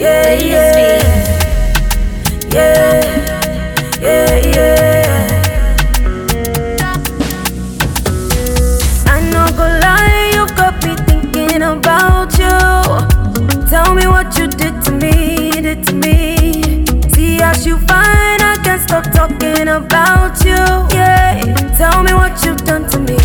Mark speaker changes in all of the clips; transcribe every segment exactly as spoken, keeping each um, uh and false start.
Speaker 1: Yeah, yeah, yeah, yeah, yeah. I no go lie, you got me thinking about you. Tell me what you did to me, did to me. See as you fine, I can't stop talking about you. Yeah, tell me what you've done to me.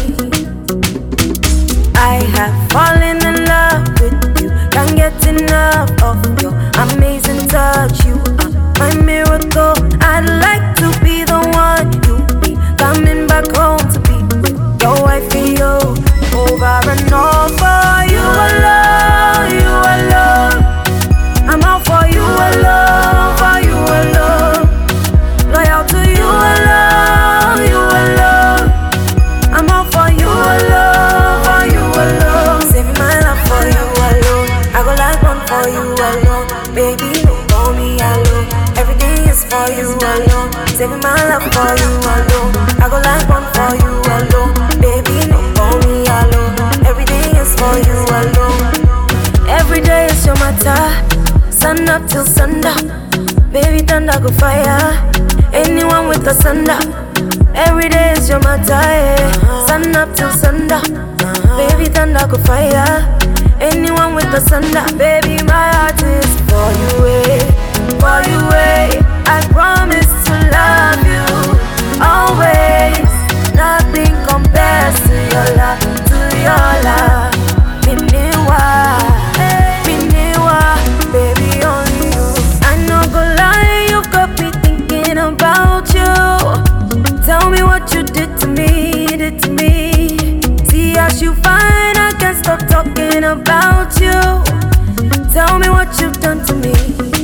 Speaker 1: I have fallen in love with you. Can't get enough of your amazing touch. You are my miracle. I'd like to be the one you be coming back home to be with your wifey. Oh, over and over. You alone, you alone. I'm out for you alone, for you alone. Loyal to you alone, you alone. I'm out for you alone, for you alone. Saving my life for you alone. I go like one for you alone. Baby, don't call me alone. Everything is for you alone. Saving my life for you alone. I go like one for you alone. Baby, don't call me alone. Everything is for you alone. Every day is your matter. Sun up till sundown. Baby, thunder go fire. Anyone with the thunder. Every day is your matter, yeah. Sun up till sundown. Baby, thunder go fire. Anyone with the thunder. Baby, my heart is for you, eh. For you, eh. I promise to love you always. Nothing compares to your love, to your love. Miniwa, Miniwa, baby, only you. I no go lie, you got me thinking about you. Tell me what you did to me, did to me. See as you fine, I can't stop talking about you. Tell me what you've done to me.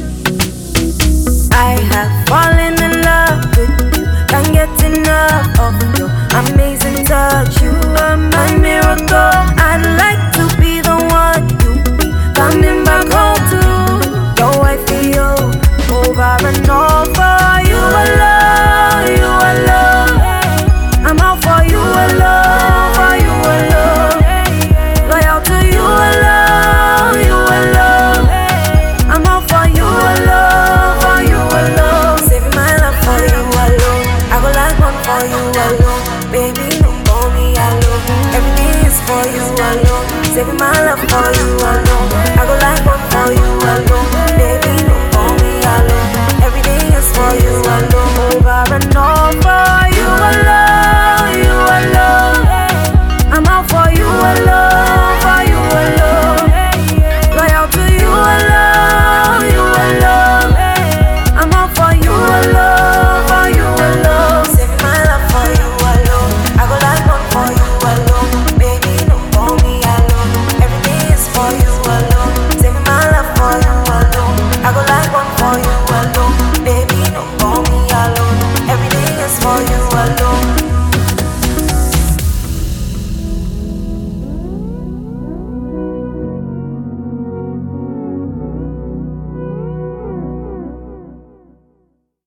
Speaker 1: I have fallen in love with you. Can't get enough of your amazing touch. You are my miracle. I'd like to be the one you be coming back home to. Your wifey, oh, over and over. You alone, you alone. I'm out for you alone, for you alone. Loyal to you alone, you alone. I'm out for you alone, for you alone. Saving my life for you alone. I go like one for you alone. Baby, don't call me alone. Everything is for you alone. Saving my life for you alone. I go like one for you alone. Baby, don't call me alone. Everything is for you alone. Over and over, you alone.